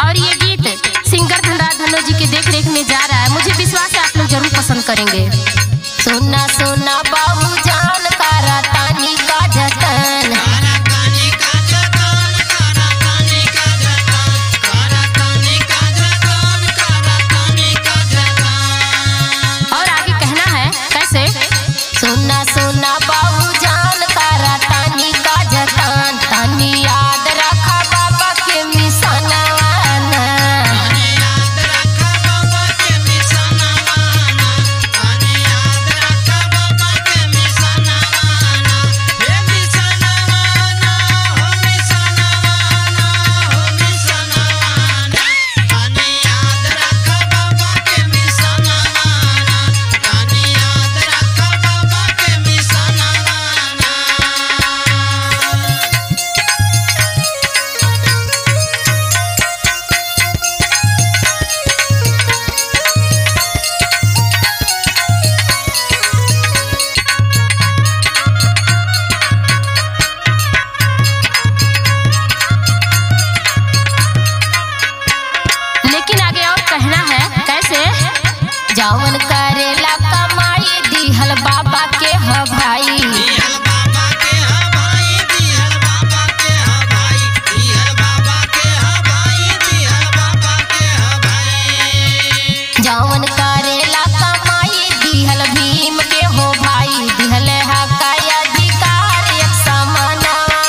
और ये गीत सिंगर धनराज धनो जी के देख रेख में जा रहा है। मुझे विश्वास है आप लोग जरूर पसंद करेंगे। सोना सोना बाबू जान कारा तानी का जतन, और आगे कहना है कैसे। सोना सोना बाबू जान कारा तानी का जतन, तानी याद रखा बाबा के मिसाना। जावन करेला कमाई दिहल बाबा के ह भाई, जावन करेला कमाई दिहल भीम के हो भाई, दिहल हकाय अधिकार एक समान।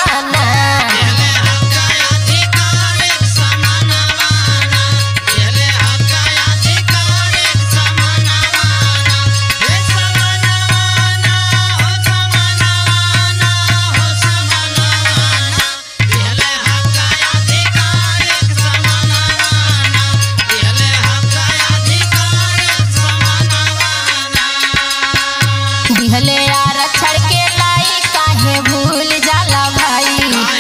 दिहले आरक्षण के लाई काहे भूल जाला भाई,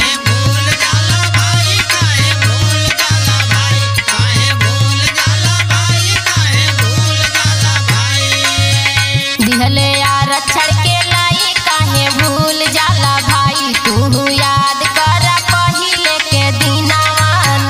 दिहले आरक्षण के लाई काहे भूल जाला भाई। तू याद कर पहिले के दिनवान,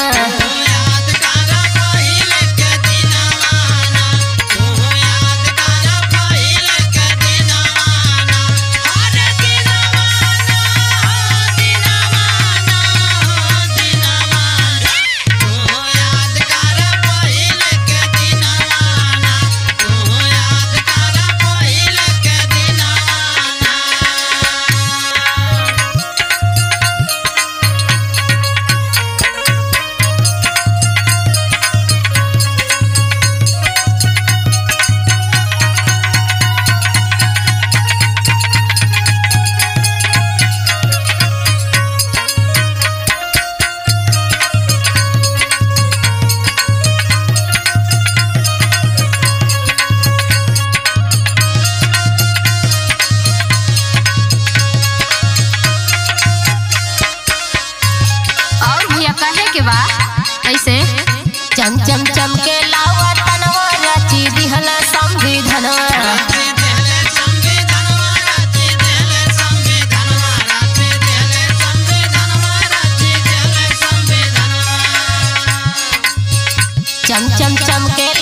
के बा ऐसे चम चम चम के लावा तनवा रची दिहल संविधानवा, चम चम चम के